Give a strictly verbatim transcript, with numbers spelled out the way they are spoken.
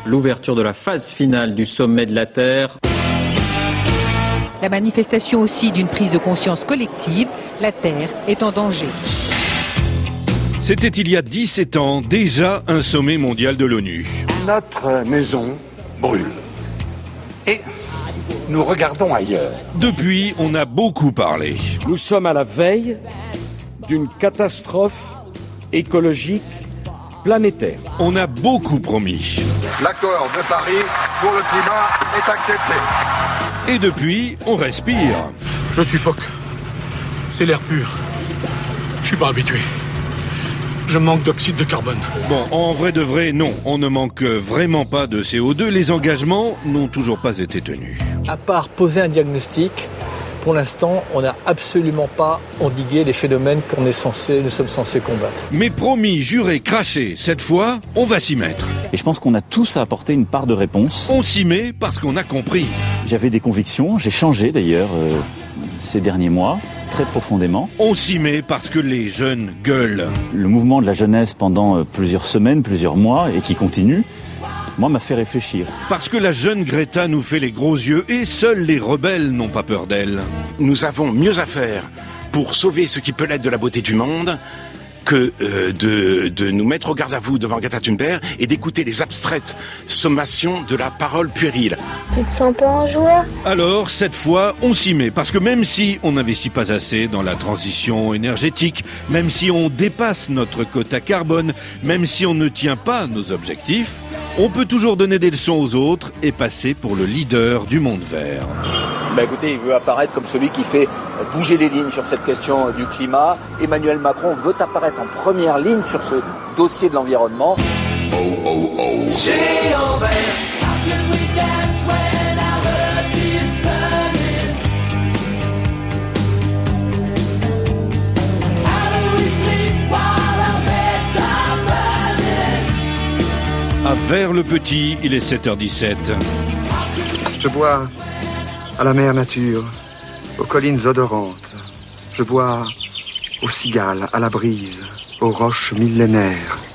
l'ouverture de la phase finale du sommet de la Terre. La manifestation aussi d'une prise de conscience collective, la Terre est en danger. C'était il y a dix-sept ans, déjà un sommet mondial de l'ONU. Notre maison brûle. Et nous regardons ailleurs. Depuis, on a beaucoup parlé. Nous sommes à la veille d'une catastrophe écologique planétaire. On a beaucoup promis. L'accord de Paris pour le climat est accepté. Et depuis, on respire. Je suis phoque. C'est l'air pur. Je suis pas habitué. Je manque d'oxyde de carbone. Bon, en vrai de vrai, non. On ne manque vraiment pas de C O deux. Les engagements n'ont toujours pas été tenus. À part poser un diagnostic, pour l'instant, on n'a absolument pas endigué les phénomènes qu'on est censé, nous sommes censés combattre. Mais promis, juré, craché, cette fois, on va s'y mettre. Et je pense qu'on a tous à apporter une part de réponse. On s'y met parce qu'on a compris. J'avais des convictions, j'ai changé d'ailleurs euh, ces derniers mois, très profondément. On s'y met parce que les jeunes gueulent. Le mouvement de la jeunesse pendant plusieurs semaines, plusieurs mois, et qui continue, moi, m'a fait réfléchir. Parce que la jeune Greta nous fait les gros yeux et seuls les rebelles n'ont pas peur d'elle. Nous avons mieux à faire pour sauver ce qui peut l'être de la beauté du monde que euh, de, de nous mettre au garde à vous devant Greta Thunberg et d'écouter les abstraites sommations de la parole puérile. Tu te sens pas en joie ? Alors, cette fois, on s'y met. Parce que même si on n'investit pas assez dans la transition énergétique, même si on dépasse notre quota carbone, même si on ne tient pas nos objectifs, on peut toujours donner des leçons aux autres et passer pour le leader du monde vert. Bah écoutez, il veut apparaître comme celui qui fait bouger les lignes sur cette question du climat. Emmanuel Macron veut apparaître en première ligne sur ce dossier de l'environnement. Oh, oh, oh. Géant vert. À Vers le Petit, il est sept heures dix-sept. Je bois à la mer nature, aux collines odorantes. Je bois aux cigales, à la brise, aux roches millénaires.